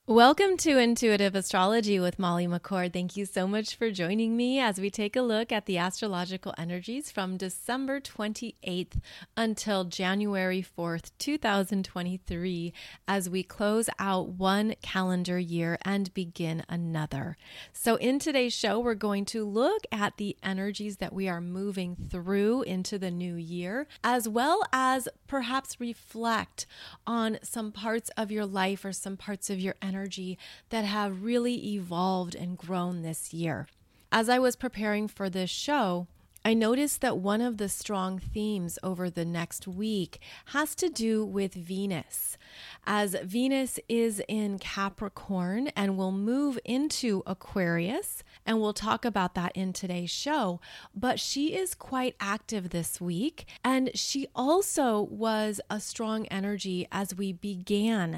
Welcome to Intuitive Astrology with Molly McCord. Thank you so much for joining me as we take a look at the astrological energies from December 28th until January 4th, 2023, as we close out one calendar year and begin another. So in today's show, we're going to look at the energies that we are moving through into the new year, as well as perhaps reflect on some parts of your life or some parts of your energy that have really evolved and grown this year. As I was preparing for this show, I noticed that one of the strong themes over the next week has to do with Venus, as Venus is in Capricorn and will move into Aquarius, and we'll talk about that in today's show. But she is quite active this week, and she also was a strong energy as we began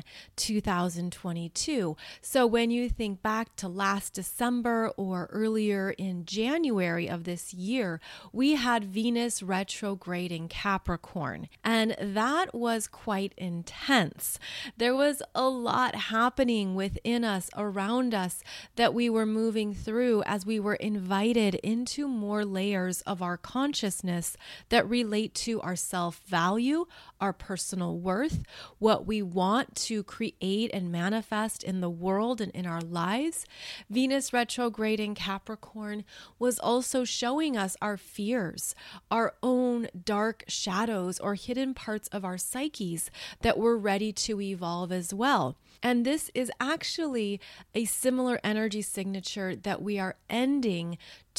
2022. So when you think back to last December or earlier in January of this year, we had Venus retrograde in Capricorn, and that was quite intense. There was a lot happening within us, around us, that we were moving through as we were invited into more layers of our consciousness that relate to our self-value, our personal worth, what we want to create and manifest in the world and in our lives. Venus retrograde in Capricorn was also showing us our fears, our own dark shadows or hidden parts of our psyches that were ready to evolve as well. And this is actually a similar energy signature that we are ending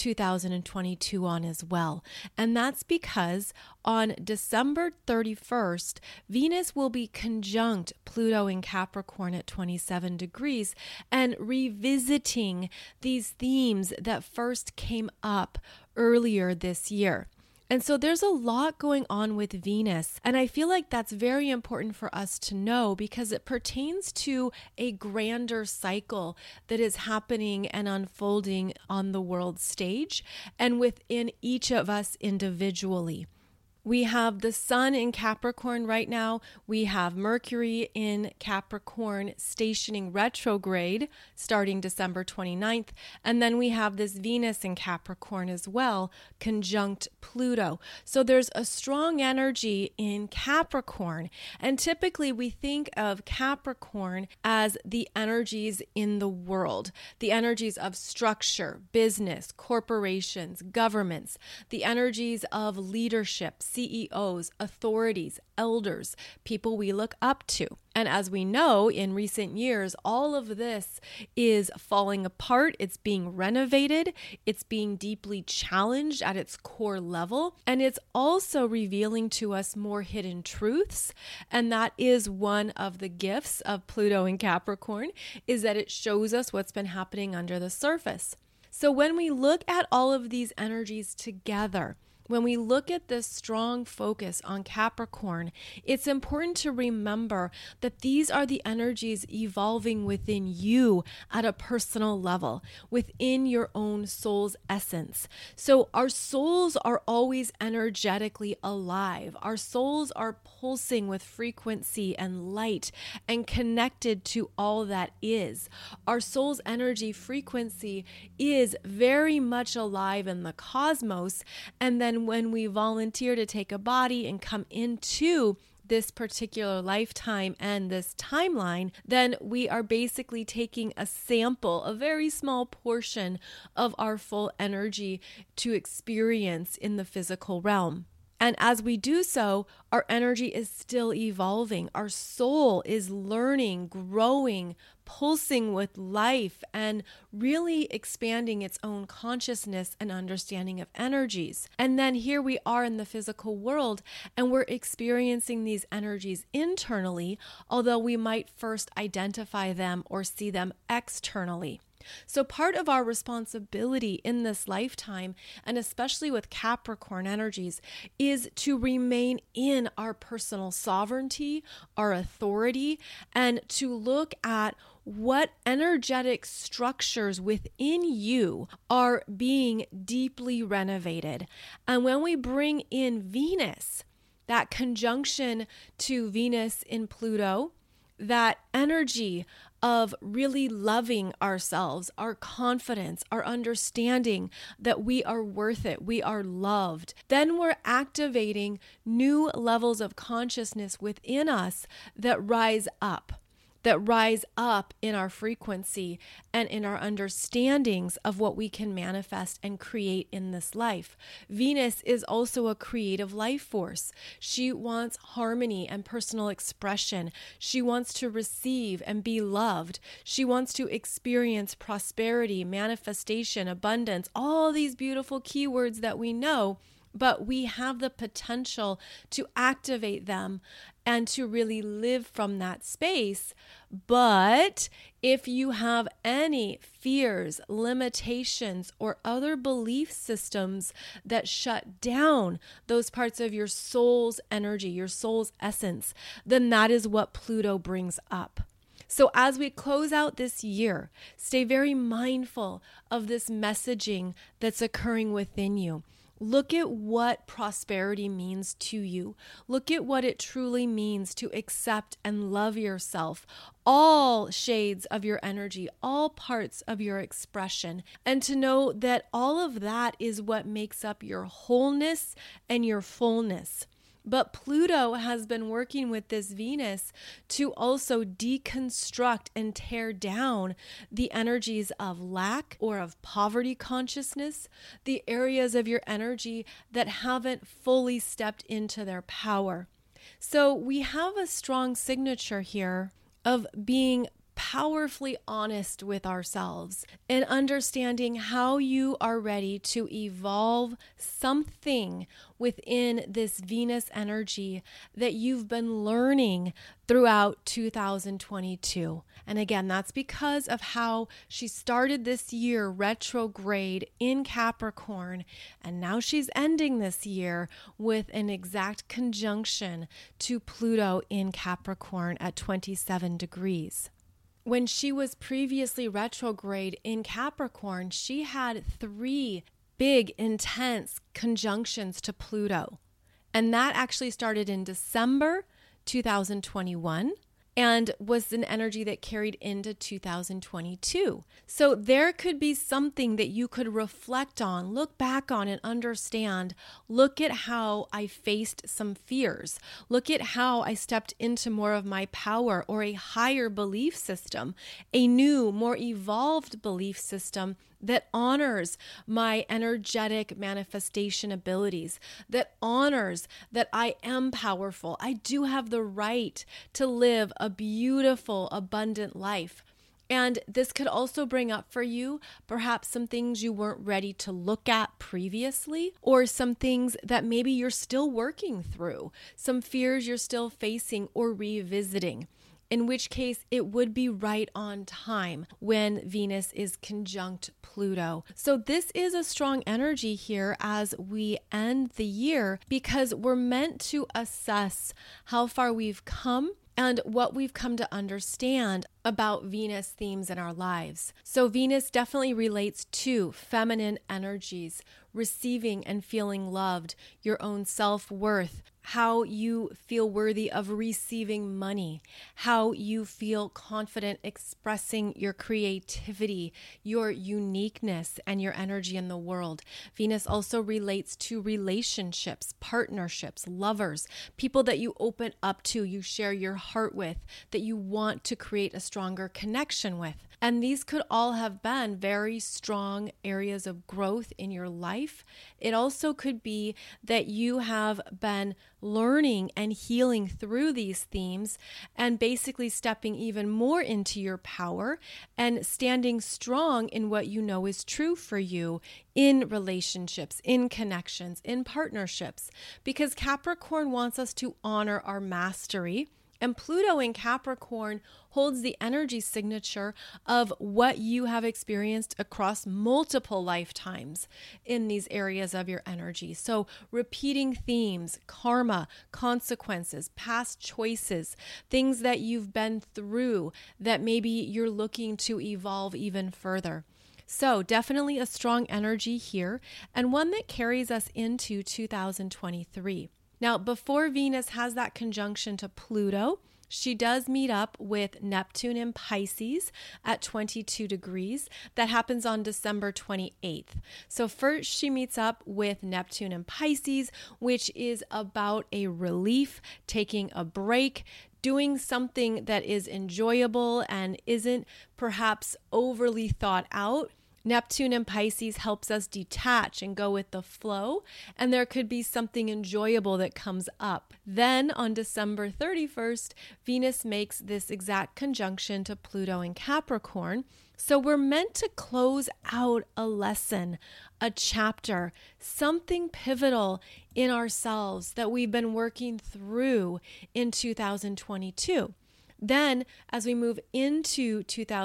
2022 on as well. And that's because on December 31st, Venus will be conjunct Pluto in Capricorn at 27 degrees and revisiting these themes that first came up earlier this year. And so there's a lot going on with Venus, and I feel like that's very important for us to know because it pertains to a grander cycle that is happening and unfolding on the world stage and within each of us individually. We have the sun in Capricorn right now. We have Mercury in Capricorn stationing retrograde starting December 29th. And then we have this Venus in Capricorn as well, conjunct Pluto. So there's a strong energy in Capricorn. And typically we think of Capricorn as the energies in the world, the energies of structure, business, corporations, governments, the energies of leadership, CEOs, authorities, elders, people we look up to. And as we know, in recent years, all of this is falling apart. It's being renovated. It's being deeply challenged at its core level. And it's also revealing to us more hidden truths. And that is one of the gifts of Pluto in Capricorn, is that it shows us what's been happening under the surface. So when we look at all of these energies together, when we look at this strong focus on Capricorn, it's important to remember that these are the energies evolving within you at a personal level, within your own soul's essence. So our souls are always energetically alive. Our souls are pulsing with frequency and light and connected to all that is. Our soul's energy frequency is very much alive in the cosmos, and then when we volunteer to take a body and come into this particular lifetime and this timeline, then we are basically taking a sample, a very small portion of our full energy to experience in the physical realm. And as we do so, our energy is still evolving. Our soul is learning, growing, pulsing with life, and really expanding its own consciousness and understanding of energies. And then here we are in the physical world, and we're experiencing these energies internally, although we might first identify them or see them externally. So part of our responsibility in this lifetime, and especially with Capricorn energies, is to remain in our personal sovereignty, our authority, and to look at what energetic structures within you are being deeply renovated. And when we bring in Venus, that conjunction to Venus in Pluto, that energy of really loving ourselves, our confidence, our understanding that we are worth it, we are loved, then we're activating new levels of consciousness within us that rise up in our frequency and in our understandings of what we can manifest and create in this life. Venus is also a creative life force. She wants harmony and personal expression. She wants to receive and be loved. She wants to experience prosperity, manifestation, abundance, all these beautiful keywords that we know, but we have the potential to activate them and to really live from that space. But if you have any fears, limitations, or other belief systems that shut down those parts of your soul's energy, your soul's essence, then that is what Pluto brings up. So as we close out this year, stay very mindful of this messaging that's occurring within you. Look at what prosperity means to you. Look at what it truly means to accept and love yourself, all shades of your energy, all parts of your expression, and to know that all of that is what makes up your wholeness and your fullness. But Pluto has been working with this Venus to also deconstruct and tear down the energies of lack or of poverty consciousness, the areas of your energy that haven't fully stepped into their power. So we have a strong signature here of being powerfully honest with ourselves and understanding how you are ready to evolve something within this Venus energy that you've been learning throughout 2022. And again, that's because of how she started this year retrograde in Capricorn, and now she's ending this year with an exact conjunction to Pluto in Capricorn at 27 degrees. When she was previously retrograde in Capricorn, she had 3 big, intense conjunctions to Pluto. And that actually started in December 2021 and was an energy that carried into 2022. So there could be something that you could reflect on, look back on and understand. Look at how I faced some fears. Look at how I stepped into more of my power or a higher belief system, a new, more evolved belief system that honors my energetic manifestation abilities, that honors that I am powerful. I do have the right to live a beautiful, abundant life. And this could also bring up for you perhaps some things you weren't ready to look at previously, or some things that maybe you're still working through, some fears you're still facing or revisiting. In which case it would be right on time when Venus is conjunct Pluto. So this is a strong energy here as we end the year, because we're meant to assess how far we've come and what we've come to understand about Venus themes in our lives. So Venus definitely relates to feminine energies, receiving and feeling loved, your own self-worth, how you feel worthy of receiving money, how you feel confident expressing your creativity, your uniqueness, and your energy in the world. Venus also relates to relationships, partnerships, lovers, people that you open up to, you share your heart with, that you want to create a stronger connection with. And these could all have been very strong areas of growth in your life. It also could be that you have been learning and healing through these themes and basically stepping even more into your power and standing strong in what you know is true for you in relationships, in connections, in partnerships. Because Capricorn wants us to honor our mastery. And Pluto in Capricorn holds the energy signature of what you have experienced across multiple lifetimes in these areas of your energy. So repeating themes, karma, consequences, past choices, things that you've been through that maybe you're looking to evolve even further. So definitely a strong energy here, and one that carries us into 2023. Now, before Venus has that conjunction to Pluto, she does meet up with Neptune in Pisces at 22 degrees. That happens on December 28th. So first she meets up with Neptune in Pisces, which is about a relief, taking a break, doing something that is enjoyable and isn't perhaps overly thought out. Neptune in Pisces helps us detach and go with the flow, and there could be something enjoyable that comes up. Then on December 31st, Venus makes this exact conjunction to Pluto in Capricorn. So we're meant to close out a lesson, a chapter, something pivotal in ourselves that we've been working through in 2022. Then, as we move into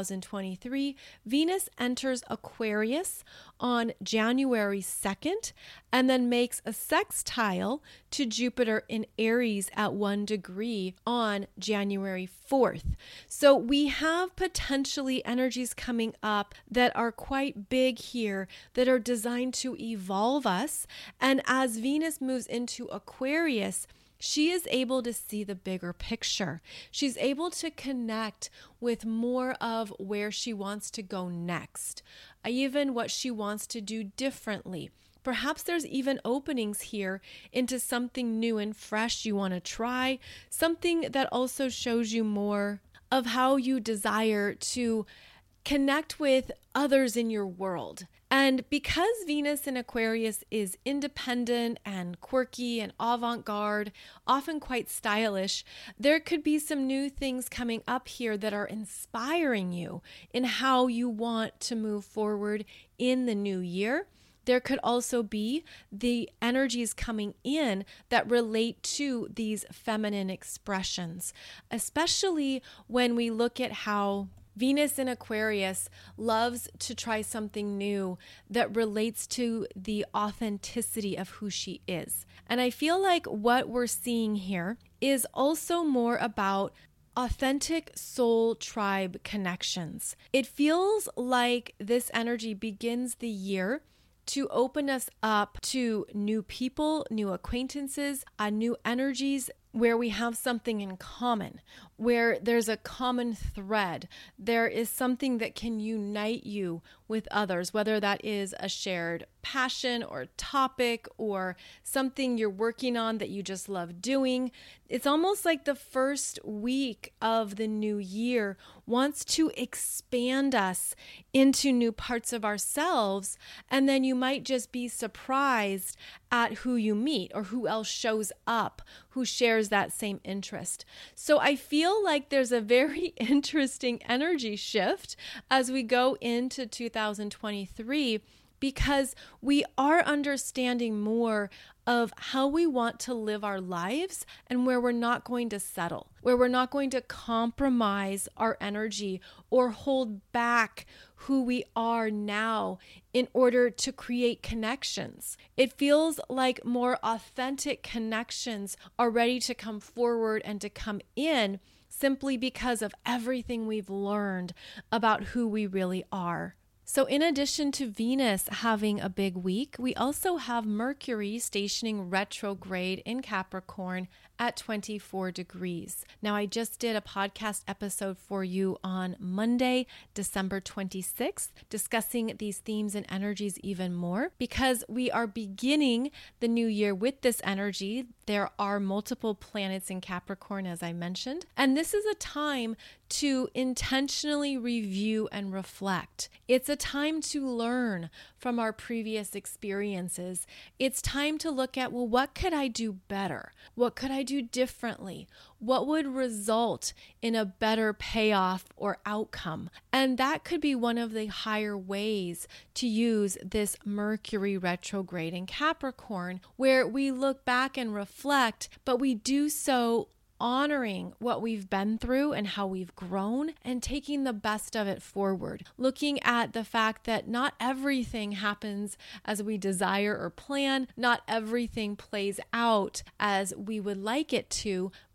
2023, Venus enters Aquarius on January 2nd and then makes a sextile to Jupiter in Aries at 1 degree on January 4th. So we have potentially energies coming up that are quite big here that are designed to evolve us. And as Venus moves into Aquarius, she is able to see the bigger picture. She's able to connect with more of where she wants to go next, even what she wants to do differently. Perhaps there's even openings here into something new and fresh you want to try, something that also shows you more of how you desire to connect with others in your world. And because Venus in Aquarius is independent and quirky and avant-garde, often quite stylish, there could be some new things coming up here that are inspiring you in how you want to move forward in the new year. There could also be the energies coming in that relate to these feminine expressions, especially when we look at how Venus in Aquarius loves to try something new that relates to the authenticity of who she is. And I feel like what we're seeing here is also more about authentic soul tribe connections. It feels like this energy begins the year to open us up to new people, new acquaintances, new energies where we have something in common, where there's a common thread. There is something that can unite you with others, whether that is a shared passion or topic or something you're working on that you just love doing. It's almost like the first week of the new year wants to expand us into new parts of ourselves, and then you might just be surprised at who you meet or who else shows up, who shares that same interest. So I feel like there's a very interesting energy shift as we go into 2023, because we are understanding more of how we want to live our lives and where we're not going to settle, where we're not going to compromise our energy or hold back who we are now in order to create connections. It feels like more authentic connections are ready to come forward and to come in simply because of everything we've learned about who we really are. So in addition to Venus having a big week, we also have Mercury stationing retrograde in Capricorn at 24 degrees. Now, I just did a podcast episode for you on Monday, December 26th, discussing these themes and energies even more, because we are beginning the new year with this energy. There are multiple planets in Capricorn, as I mentioned, and this is a time to intentionally review and reflect. It's a time to learn from our previous experiences. It's time to look at, well, what could I do better? What could I do differently? What would result in a better payoff or outcome? And that could be one of the higher ways to use this Mercury retrograde in Capricorn, where we look back and reflect, but we do so honoring what we've been through and how we've grown and taking the best of it forward. Looking at the fact that not everything happens as we desire or plan, not everything plays out as we would like it to,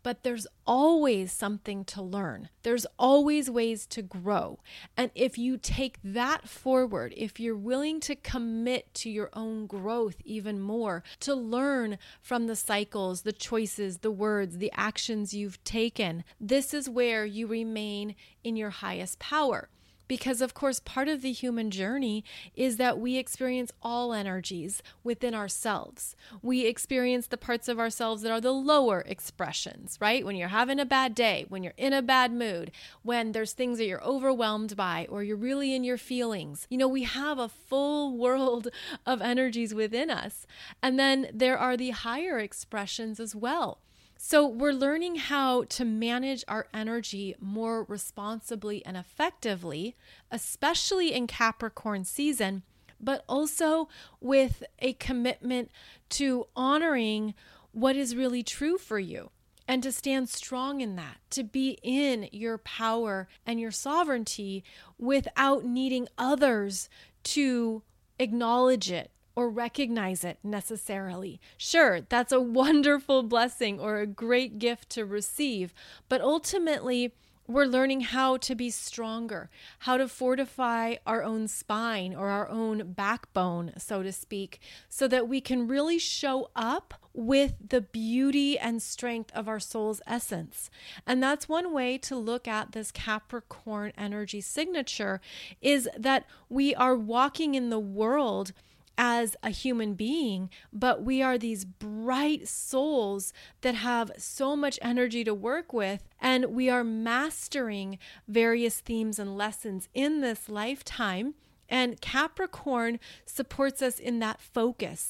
but there's always something to learn. There's always ways to grow. And if you take that forward, if you're willing to commit to your own growth even more, to learn from the cycles, the choices, the words, the actions you've taken, this is where you remain in your highest power. Because, of course, part of the human journey is that we experience all energies within ourselves. We experience the parts of ourselves that are the lower expressions, right? When you're having a bad day, when you're in a bad mood, when there's things that you're overwhelmed by, or you're really in your feelings. We have a full world of energies within us. And then there are the higher expressions as well. So we're learning how to manage our energy more responsibly and effectively, especially in Capricorn season, but also with a commitment to honoring what is really true for you and to stand strong in that, to be in your power and your sovereignty without needing others to acknowledge it or recognize it necessarily. Sure, that's a wonderful blessing or a great gift to receive, but ultimately, we're learning how to be stronger, how to fortify our own spine or our own backbone, so to speak, so that we can really show up with the beauty and strength of our soul's essence. And that's one way to look at this Capricorn energy signature, is that we are walking in the world as a human being, but we are these bright souls that have so much energy to work with, and we are mastering various themes and lessons in this lifetime. And Capricorn supports us in that focus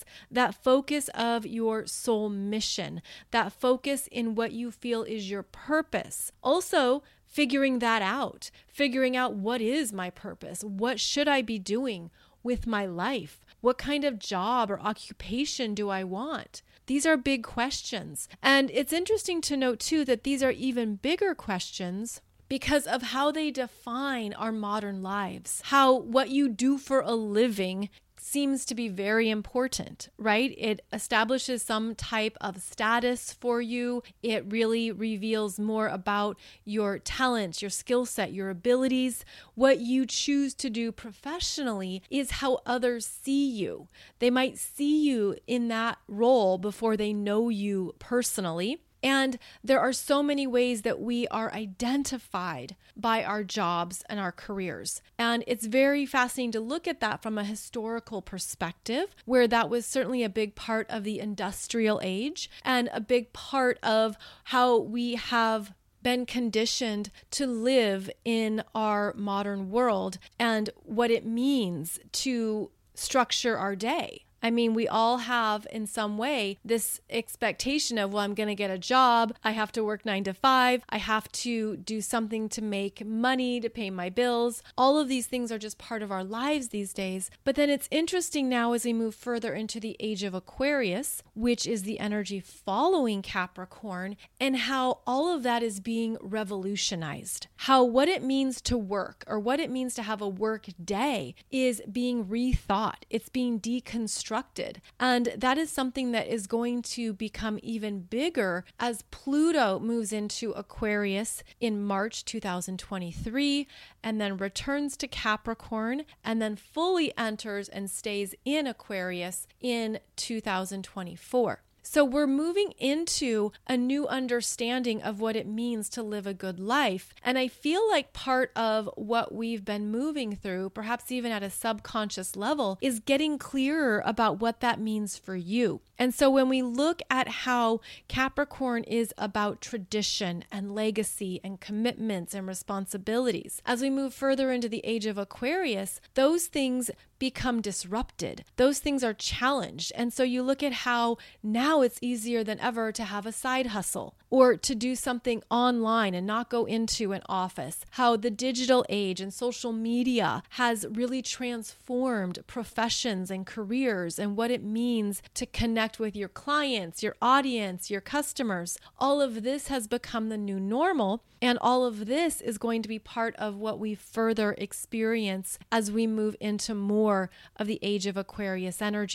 of your soul mission, that focus in what you feel is your purpose. Also, figuring out what is my purpose? What should I be doing with my life? What kind of job or occupation do I want? These are big questions. And it's interesting to note too that these are even bigger questions because of how they define our modern lives. How what you do for a living seems to be very important, right? It establishes some type of status for you. It really reveals more about your talents, your skill set, your abilities. What you choose to do professionally is how others see you. They might see you in that role before they know you personally. And there are so many ways that we are identified by our jobs and our careers. And it's very fascinating to look at that from a historical perspective, where that was certainly a big part of the industrial age and a big part of how we have been conditioned to live in our modern world and what it means to structure our day. I mean, we all have in some way this expectation of, well, I'm going to get a job. I have to work 9 to 5. I have to do something to make money, to pay my bills. All of these things are just part of our lives these days. But then it's interesting now as we move further into the age of Aquarius, which is the energy following Capricorn, and how all of that is being revolutionized. How what it means to work or what it means to have a work day is being rethought. It's being deconstructed. And that is something that is going to become even bigger as Pluto moves into Aquarius in March 2023 and then returns to Capricorn and then fully enters and stays in Aquarius in 2024. So we're moving into a new understanding of what it means to live a good life. And I feel like part of what we've been moving through, perhaps even at a subconscious level, is getting clearer about what that means for you. And so when we look at how Capricorn is about tradition and legacy and commitments and responsibilities, as we move further into the age of Aquarius, those things become disrupted. Those things are challenged. And so you look at how now it's easier than ever to have a side hustle or to do something online and not go into an office. How the digital age and social media has really transformed professions and careers and what it means to connect with your clients, your audience, your customers. All of this has become the new normal. And all of this is going to be part of what we further experience as we move into more of the age of Aquarius energies.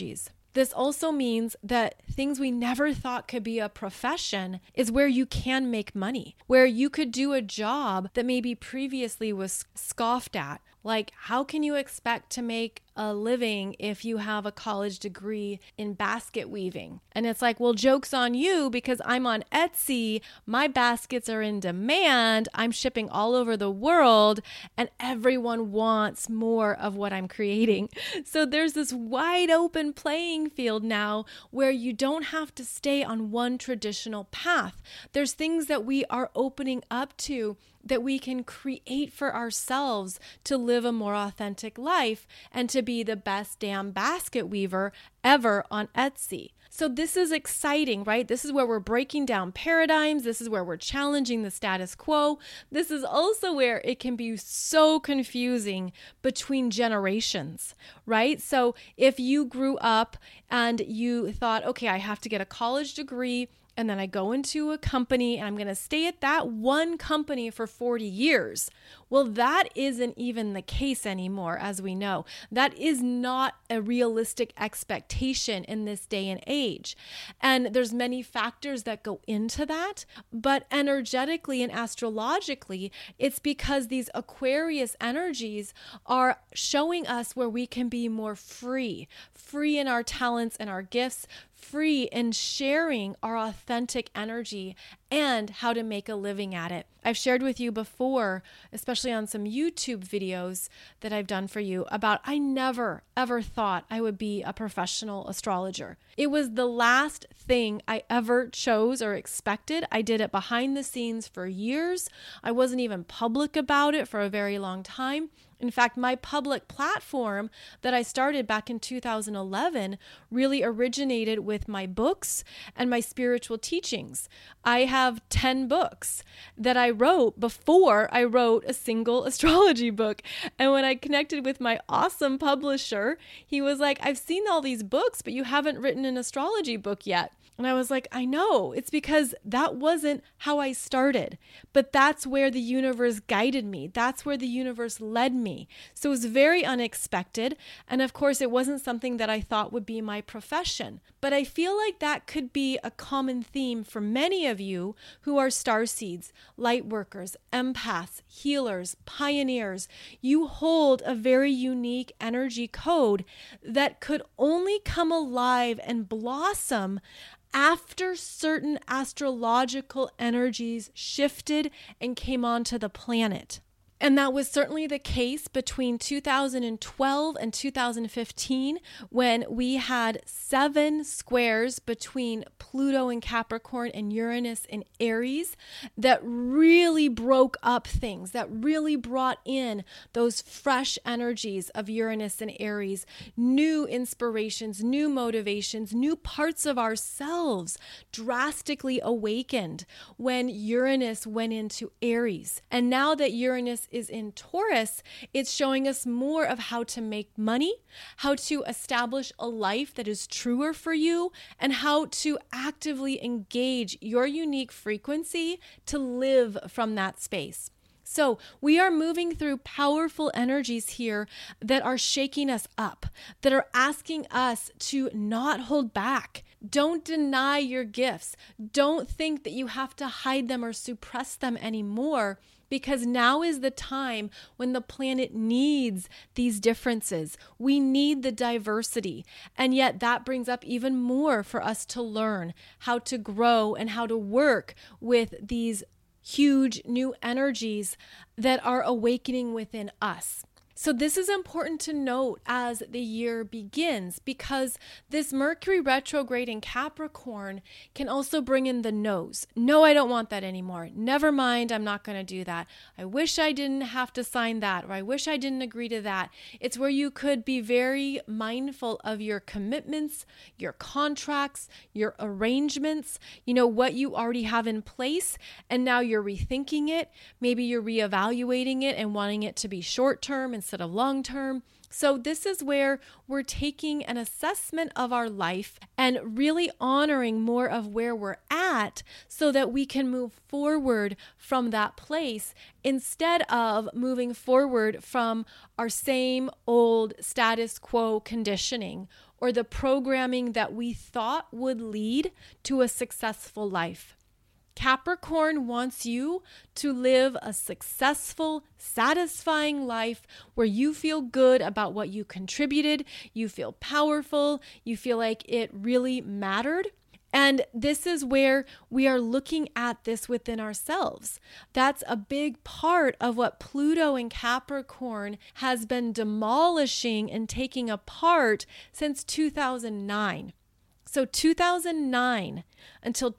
This also means that things we never thought could be a profession is where you can make money, where you could do a job that maybe previously was scoffed at. Like, how can you expect to make a living if you have a college degree in basket weaving? And it's like, well, joke's on you because I'm on Etsy. My baskets are in demand. I'm shipping all over the world and everyone wants more of what I'm creating. So there's this wide open playing field now where you don't have to stay on one traditional path. There's things that we are opening up to that we can create for ourselves to live a more authentic life and to be the best damn basket weaver ever on Etsy. So this is exciting, right? This is where we're breaking down paradigms. This is where we're challenging the status quo. This is also where it can be so confusing between generations, right? So if you grew up and you thought, okay, I have to get a college degree, and then I go into a company and I'm going to stay at that one company for 40 years. Well, that isn't even the case anymore, as we know. That is not a realistic expectation in this day and age. And there's many factors that go into that, but energetically and astrologically, it's because these Aquarius energies are showing us where we can be more free in our talents and our gifts, free in sharing our authentic energy and how to make a living at it. I've shared with you before, especially on some YouTube videos that I've done for you, about I never ever thought I would be a professional astrologer. It was the last thing I ever chose or expected. I did it behind the scenes for years. I wasn't even public about it for a very long time. In fact, my public platform that I started back in 2011 really originated with my books and my spiritual teachings. I have 10 books that I wrote before I wrote a single astrology book. And when I connected with my awesome publisher, he was like, I've seen all these books, but you haven't written an astrology book yet. And I was like, I know, it's because that wasn't how I started, but that's where the universe guided me. That's where the universe led me. So it was very unexpected. And of course, it wasn't something that I thought would be my profession. But I feel like that could be a common theme for many of you who are starseeds, light workers, empaths, healers, pioneers. You hold a very unique energy code that could only come alive and blossom after certain astrological energies shifted and came onto the planet. And that was certainly the case between 2012 and 2015 when we had 7 squares between Pluto in Capricorn and Uranus in Aries that really broke up things, that really brought in those fresh energies of Uranus and Aries, new inspirations, new motivations, new parts of ourselves drastically awakened when Uranus went into Aries. And now that Uranus is in Taurus, it's showing us more of how to make money, how to establish a life that is truer for you, and how to actively engage your unique frequency to live from that space. So we are moving through powerful energies here that are shaking us up, that are asking us to not hold back. Don't deny your gifts. Don't think that you have to hide them or suppress them anymore, because now is the time when the planet needs these differences. We need the diversity. And yet that brings up even more for us to learn how to grow and how to work with these huge new energies that are awakening within us. So this is important to note as the year begins, because this Mercury retrograde in Capricorn can also bring in the no's. No, I don't want that anymore. Never mind, I'm not going to do that. I wish I didn't have to sign that, or I wish I didn't agree to that. It's where you could be very mindful of your commitments, your contracts, your arrangements, what you already have in place, and now you're rethinking it. Maybe you're reevaluating it and wanting it to be short-term instead of long-term. So this is where we're taking an assessment of our life and really honoring more of where we're at so that we can move forward from that place instead of moving forward from our same old status quo conditioning or the programming that we thought would lead to a successful life. Capricorn wants you to live a successful, satisfying life where you feel good about what you contributed, you feel powerful, you feel like it really mattered. And this is where we are looking at this within ourselves. That's a big part of what Pluto in Capricorn has been demolishing and taking apart since 2009. So 2009 until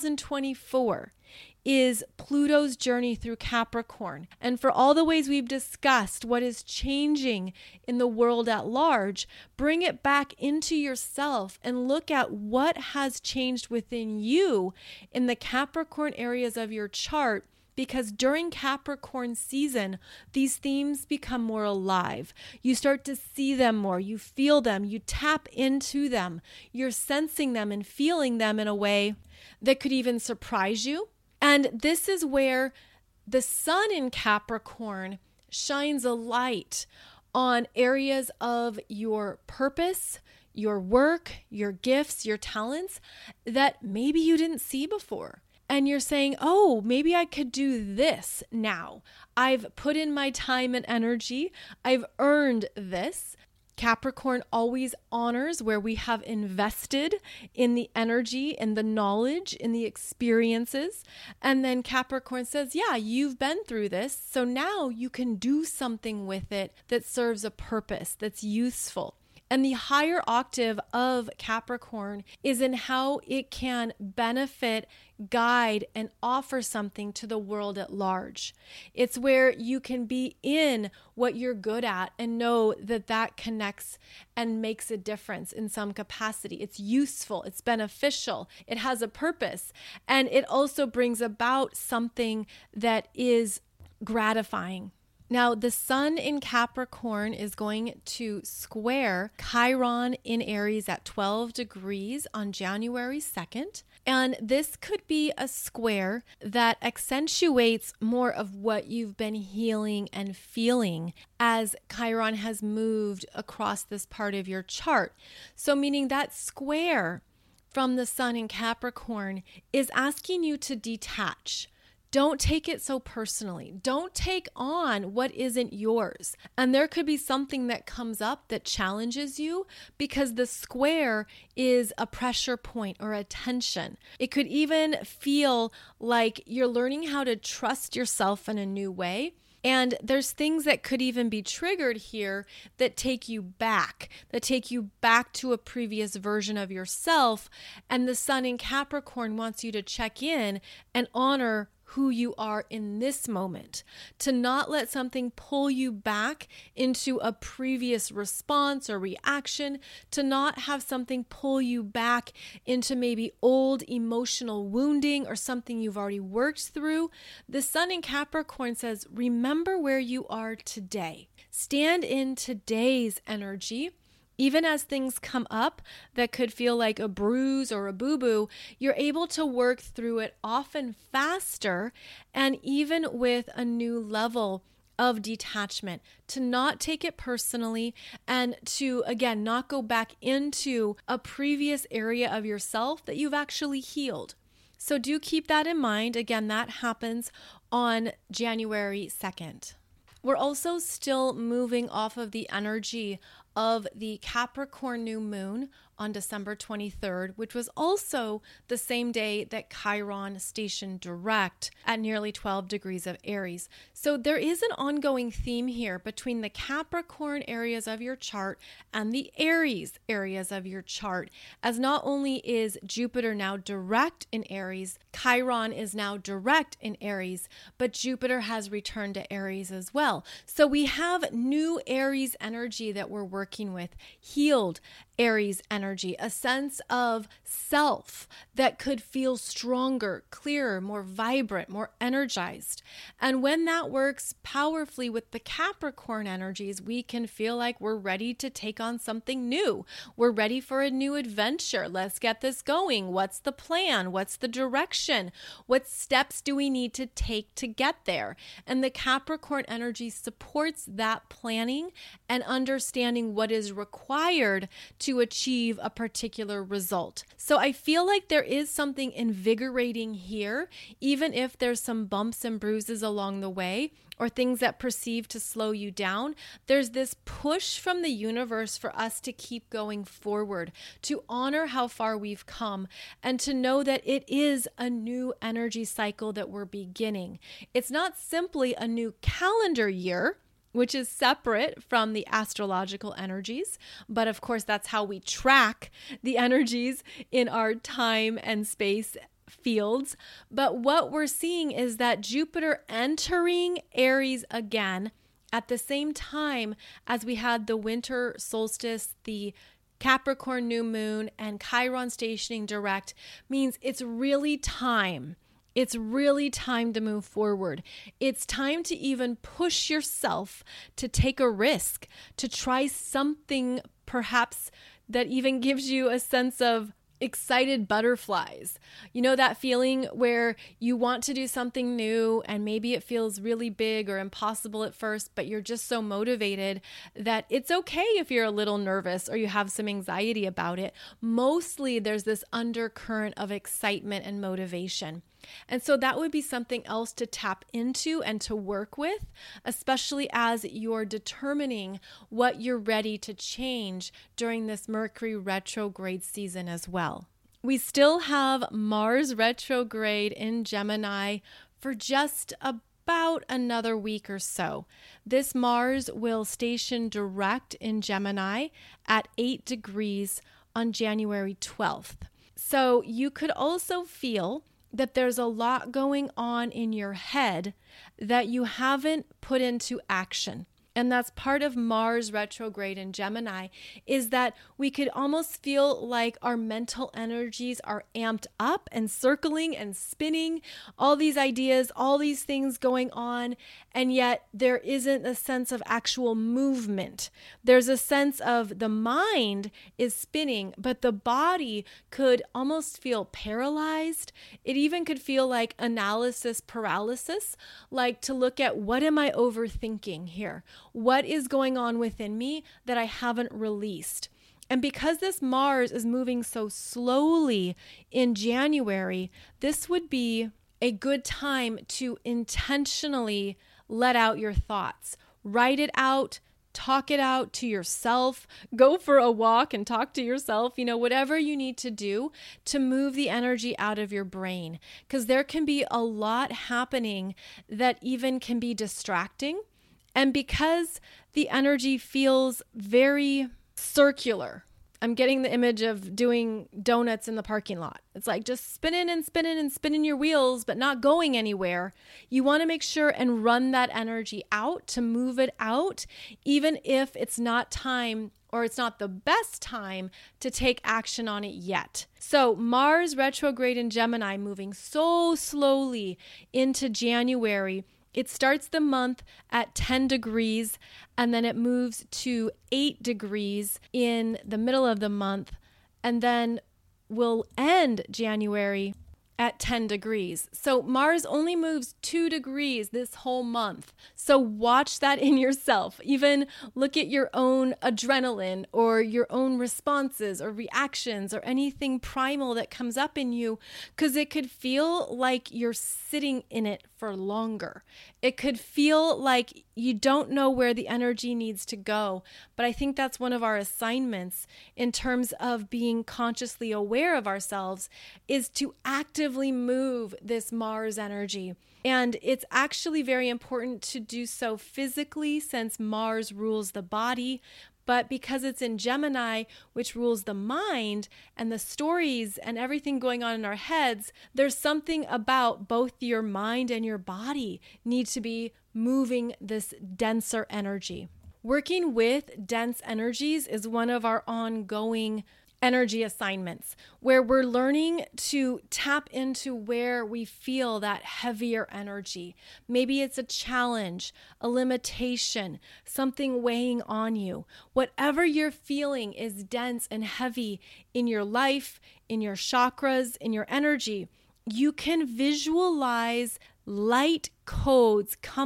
2024 is Pluto's journey through Capricorn. And for all the ways we've discussed what is changing in the world at large, bring it back into yourself and look at what has changed within you in the Capricorn areas of your chart. Because during Capricorn season, these themes become more alive. You start to see them more. You feel them. You tap into them. You're sensing them and feeling them in a way that could even surprise you. And this is where the sun in Capricorn shines a light on areas of your purpose, your work, your gifts, your talents that maybe you didn't see before. And you're saying, oh, maybe I could do this now. I've put in my time and energy. I've earned this. Capricorn always honors where we have invested in the energy, in the knowledge, in the experiences. And then Capricorn says, yeah, you've been through this. So now you can do something with it that serves a purpose, that's useful. And the higher octave of Capricorn is in how it can benefit, guide, and offer something to the world at large. It's where you can be in what you're good at and know that that connects and makes a difference in some capacity. It's useful, it's beneficial, it has a purpose, and it also brings about something that is gratifying. Now, the sun in Capricorn is going to square Chiron in Aries at 12 degrees on January 2nd. And this could be a square that accentuates more of what you've been healing and feeling as Chiron has moved across this part of your chart. So meaning that square from the sun in Capricorn is asking you to detach. Don't take it so personally. Don't take on what isn't yours. And there could be something that comes up that challenges you because the square is a pressure point or a tension. It could even feel like you're learning how to trust yourself in a new way. And there's things that could even be triggered here that take you back to a previous version of yourself. And the sun in Capricorn wants you to check in and honor who you are in this moment, to not let something pull you back into a previous response or reaction, to not have something pull you back into maybe old emotional wounding or something you've already worked through. The sun in Capricorn says, remember where you are today. Stand in today's energy. Even as things come up that could feel like a bruise or a boo-boo, you're able to work through it often faster and even with a new level of detachment, to not take it personally and to, again, not go back into a previous area of yourself that you've actually healed. So do keep that in mind. Again, that happens on January 2nd. We're also still moving off of the energy of the Capricorn new moon on December 23rd, which was also the same day that Chiron stationed direct at nearly 12 degrees of Aries. So there is an ongoing theme here between the Capricorn areas of your chart and the Aries areas of your chart, as not only is Jupiter now direct in Aries, Chiron is now direct in Aries, but Jupiter has returned to Aries as well. So we have new Aries energy that we're working with, healed Aries energy, a sense of self that could feel stronger, clearer, more vibrant, more energized. And when that works powerfully with the Capricorn energies, we can feel like we're ready to take on something new. We're ready for a new adventure. Let's get this going. What's the plan? What's the direction? What steps do we need to take to get there? And the Capricorn energy supports that planning and understanding what is required to achieve a particular result. So I feel like there is something invigorating here, even if there's some bumps and bruises along the way or things that perceive to slow you down. There's this push from the universe for us to keep going forward, to honor how far we've come, and to know that it is a new energy cycle that we're beginning. It's not simply a new calendar year, which is separate from the astrological energies. But of course, that's how we track the energies in our time and space fields. But what we're seeing is that Jupiter entering Aries again at the same time as we had the winter solstice, the Capricorn new moon, and Chiron stationing direct means it's really time. It's really time to move forward. It's time to even push yourself to take a risk, to try something perhaps that even gives you a sense of excited butterflies. You know that feeling where you want to do something new and maybe it feels really big or impossible at first, but you're just so motivated that it's okay if you're a little nervous or you have some anxiety about it. Mostly there's this undercurrent of excitement and motivation. And so that would be something else to tap into and to work with, especially as you're determining what you're ready to change during this Mercury retrograde season as well. We still have Mars retrograde in Gemini for just about another week or so. This Mars will station direct in Gemini at 8 degrees on January 12th. So you could also feel that there's a lot going on in your head that you haven't put into action. And that's part of Mars retrograde in Gemini, is that we could almost feel like our mental energies are amped up and circling and spinning, all these ideas, all these things going on, and yet there isn't a sense of actual movement. There's a sense of the mind is spinning, but the body could almost feel paralyzed. It even could feel like analysis paralysis, like to look at what am I overthinking here? What is going on within me that I haven't released? And because this Mars is moving so slowly in January, this would be a good time to intentionally let out your thoughts. Write it out, talk it out to yourself, go for a walk and talk to yourself, whatever you need to do to move the energy out of your brain. Because there can be a lot happening that even can be distracting. And because the energy feels very circular, I'm getting the image of doing donuts in the parking lot. It's like just spinning and spinning and spinning your wheels, but not going anywhere. You want to make sure and run that energy out, to move it out, even if it's not time or it's not the best time to take action on it yet. So Mars retrograde in Gemini moving so slowly into January. It starts the month at 10 degrees and then it moves to 8 degrees in the middle of the month and then will end January at 10 degrees. So Mars only moves 2 degrees this whole month. So watch that in yourself. Even look at your own adrenaline or your own responses or reactions or anything primal that comes up in you, because it could feel like you're sitting in it for longer. It could feel like you don't know where the energy needs to go. But I think that's one of our assignments in terms of being consciously aware of ourselves, is to actively move this Mars energy. And it's actually very important to do so physically, since Mars rules the body. But because it's in Gemini, which rules the mind and the stories and everything going on in our heads, there's something about both your mind and your body need to be moving this denser energy. Working with dense energies is one of our ongoing energy assignments, where we're learning to tap into where we feel that heavier energy. Maybe it's a challenge, a limitation, something weighing on you. Whatever you're feeling is dense and heavy in your life, in your chakras, in your energy. You can visualize light codes coming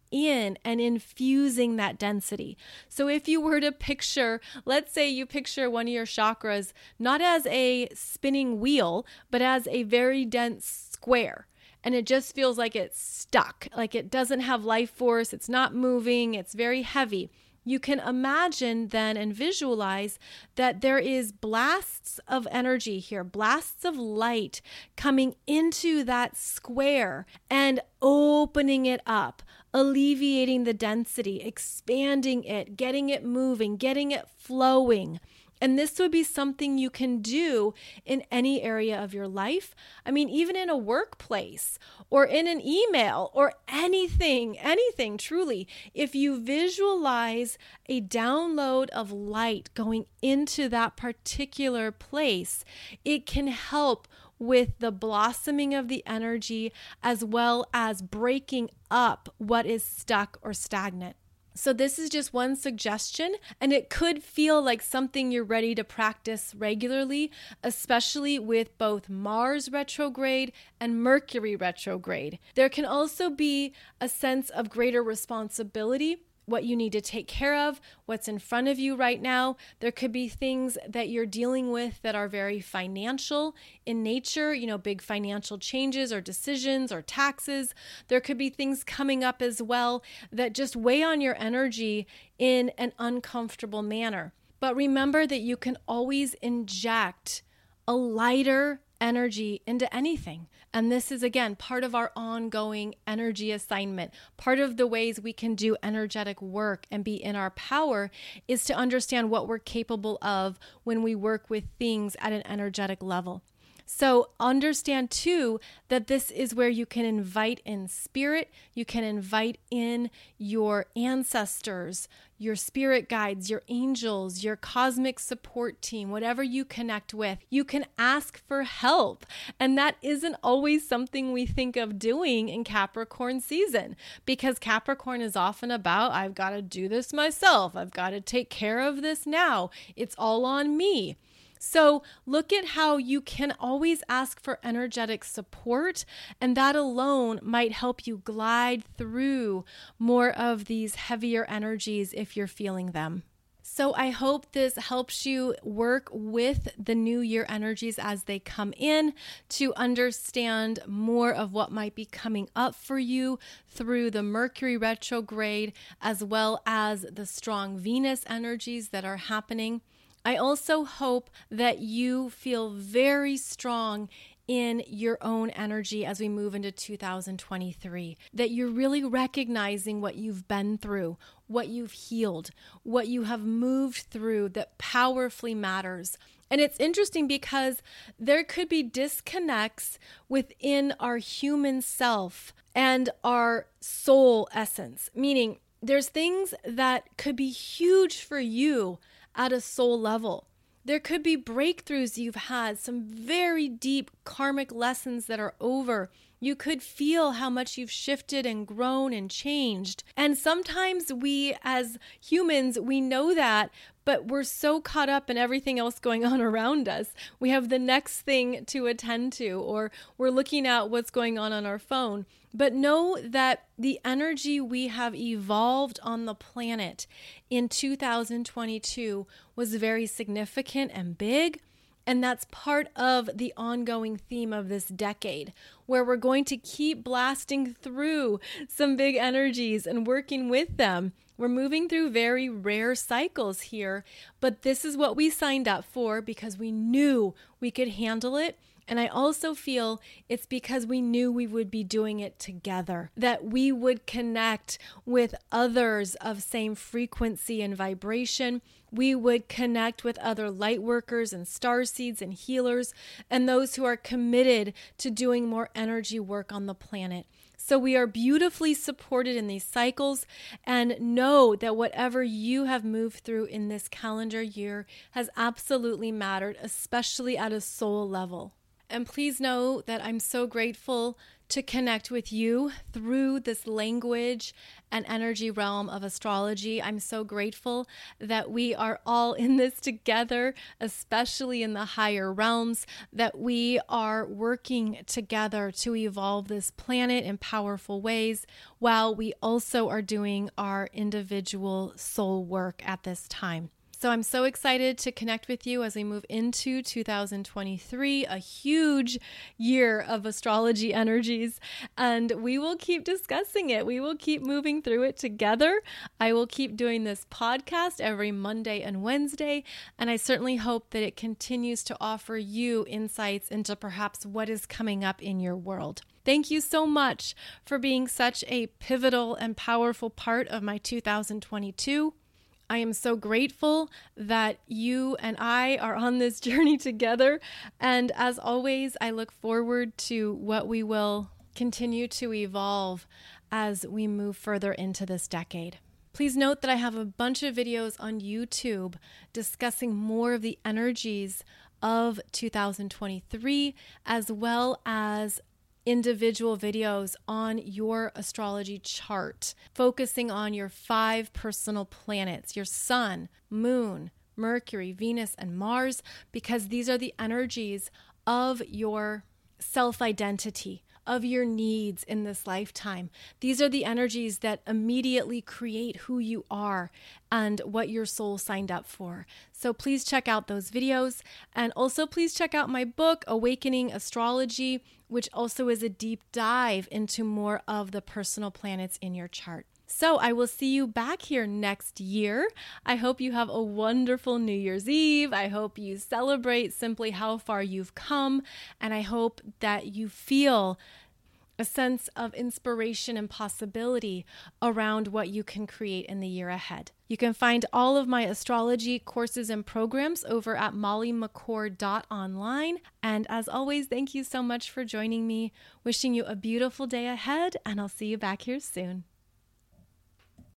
in and infusing that density. So if you were to picture, let's say you picture one of your chakras not as a spinning wheel, but as a very dense square. And it just feels like it's stuck, like it doesn't have life force, it's not moving, it's very heavy. You can imagine then and visualize that there is blasts of energy here, blasts of light coming into that square and opening it up, alleviating the density, expanding it, getting it moving, getting it flowing. And this would be something you can do in any area of your life. I mean, even in a workplace or in an email or anything truly. If you visualize a download of light going into that particular place, it can help with the blossoming of the energy as well as breaking up what is stuck or stagnant. So this is just one suggestion, and it could feel like something you're ready to practice regularly, especially with both Mars retrograde and Mercury retrograde. There can also be a sense of greater responsibility, what you need to take care of, what's in front of you right now. There could be things that you're dealing with that are very financial in nature, big financial changes or decisions or taxes. There could be things coming up as well that just weigh on your energy in an uncomfortable manner. But remember that you can always inject a lighter energy into anything. And this is, again, part of our ongoing energy assignment. Part of the ways we can do energetic work and be in our power is to understand what we're capable of when we work with things at an energetic level. So understand too that this is where you can invite in spirit, you can invite in your ancestors, your spirit guides, your angels, your cosmic support team, whatever you connect with. You can ask for help. And that isn't always something we think of doing in Capricorn season, because Capricorn is often about, I've got to do this myself. I've got to take care of this now. It's all on me. So look at how you can always ask for energetic support, and that alone might help you glide through more of these heavier energies if you're feeling them. So I hope this helps you work with the new year energies as they come in to understand more of what might be coming up for you through the Mercury retrograde, as well as the strong Venus energies that are happening. I also hope that you feel very strong in your own energy as we move into 2023, that you're really recognizing what you've been through, what you've healed, what you have moved through that powerfully matters. And it's interesting because there could be disconnects within our human self and our soul essence, meaning there's things that could be huge for you at a soul level. There could be breakthroughs you've had, some very deep karmic lessons that are over. You could feel how much you've shifted and grown and changed. And sometimes we as humans, we know that, but we're so caught up in everything else going on around us. We have the next thing to attend to, or we're looking at what's going on our phone. But know that the energy we have evolved on the planet in 2022 was very significant and big. And that's part of the ongoing theme of this decade, where we're going to keep blasting through some big energies and working with them. We're moving through very rare cycles here, but this is what we signed up for because we knew we could handle it. And I also feel it's because we knew we would be doing it together, that we would connect with others of same frequency and vibration. We would connect with other light workers and starseeds and healers and those who are committed to doing more energy work on the planet. So we are beautifully supported in these cycles, and know that whatever you have moved through in this calendar year has absolutely mattered, especially at a soul level. And please know that I'm so grateful to connect with you through this language and energy realm of astrology. I'm so grateful that we are all in this together, especially in the higher realms, that we are working together to evolve this planet in powerful ways, while we also are doing our individual soul work at this time. So I'm so excited to connect with you as we move into 2023, a huge year of astrology energies, and we will keep discussing it. We will keep moving through it together. I will keep doing this podcast every Monday and Wednesday, and I certainly hope that it continues to offer you insights into perhaps what is coming up in your world. Thank you so much for being such a pivotal and powerful part of my 2022. I am so grateful that you and I are on this journey together. And as always, I look forward to what we will continue to evolve as we move further into this decade. Please note that I have a bunch of videos on YouTube discussing more of the energies of 2023, as well as individual videos on your astrology chart, focusing on your 5 personal planets, your sun, moon, Mercury, Venus, and Mars, because these are the energies of your self-identity, of your needs in this lifetime. These are the energies that immediately create who you are and what your soul signed up for. So please check out those videos, and also please check out my book, Awakening Astrology, which also is a deep dive into more of the personal planets in your chart. So I will see you back here next year. I hope you have a wonderful New Year's Eve. I hope you celebrate simply how far you've come. And I hope that you feel a sense of inspiration and possibility around what you can create in the year ahead. You can find all of my astrology courses and programs over at mollymccord.online. And as always, thank you so much for joining me. Wishing you a beautiful day ahead, and I'll see you back here soon.